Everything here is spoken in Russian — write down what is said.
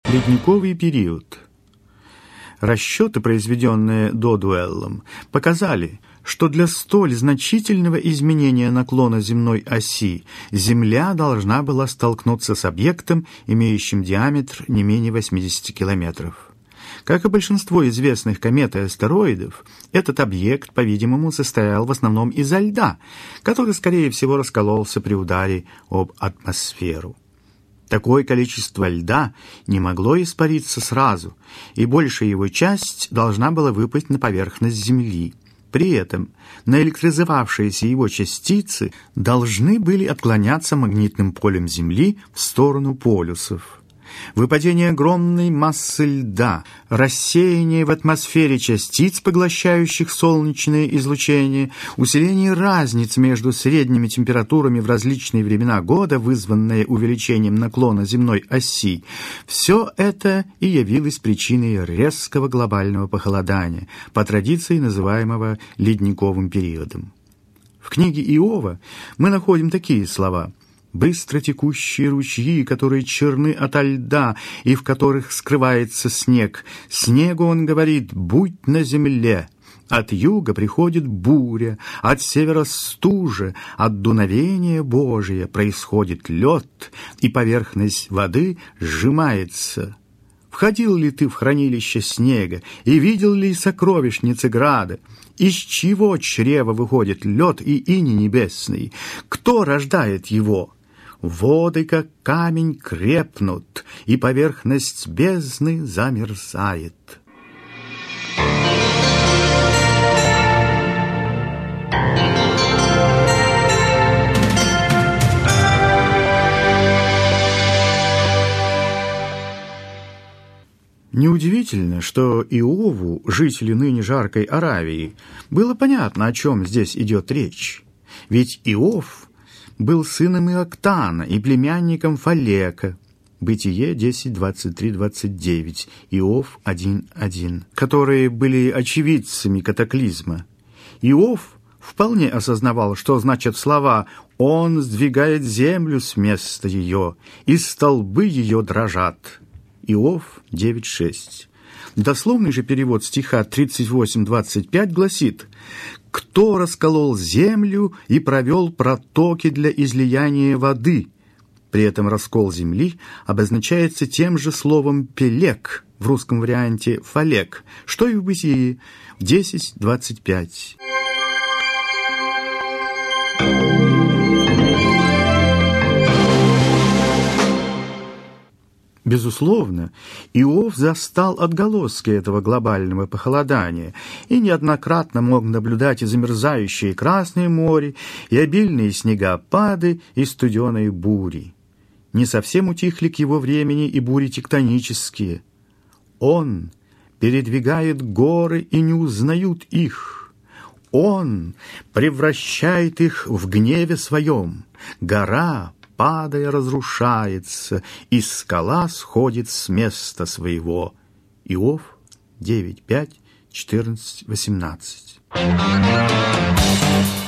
Ледниковый период. Расчеты, произведенные Додуэллом, показали, что для столь значительного изменения наклона земной оси Земля должна была столкнуться с объектом, имеющим диаметр не менее 80 километров. Как и большинство известных комет и астероидов, этот объект, по-видимому, состоял в основном изо льда, который, скорее всего, раскололся при ударе об атмосферу. Такое количество льда не могло испариться сразу, и большая его часть должна была выпасть на поверхность Земли. При этом наэлектризовавшиеся его частицы должны были отклоняться магнитным полем Земли в сторону полюсов. Выпадение огромной массы льда, рассеяние в атмосфере частиц, поглощающих солнечное излучение, усиление разниц между средними температурами в различные времена года, вызванное увеличением наклона земной оси, все это и явилось причиной резкого глобального похолодания, по традиции называемого ледниковым периодом. В книге Иова мы находим такие слова: «Быстро текущие ручьи, которые черны ото льда, и в которых скрывается снег. Снегу, он говорит, будь на земле. От юга приходит буря, от севера стужа, от дуновения Божия происходит лед, и поверхность воды сжимается. Входил ли ты в хранилище снега, и видел ли сокровищницы града? Из чего чрева выходит лед и иней небесный? Кто рождает его? Воды, как камень, крепнут, и поверхность бездны замерзает». Неудивительно, что Иову, жителю ныне жаркой Аравии, было понятно, о чем здесь идет речь. Ведь Иов был сыном Иоктана и племянником Фалека. Бытие 10:23-29, Иов 1:1, которые были очевидцами катаклизма. Иов вполне осознавал, что значат слова «Он сдвигает землю с места ее, и столбы ее дрожат». Иов 9:6. Дословный же перевод стиха 38:25 гласит: «Кто расколол землю и провел протоки для излияния воды?» При этом раскол земли обозначается тем же словом «пелек», в русском варианте «фалек», что и в Бытии 10:25. Безусловно, Иов застал отголоски этого глобального похолодания и неоднократно мог наблюдать и замерзающее Красное море, и обильные снегопады, и студеные бури. Не совсем утихли к его времени и бури тектонические. Он передвигает горы, и не узнают их. Он превращает их в гневе своем. Гора, падая, разрушается, и скала сходит с места своего. Иов 9:5, 14-18.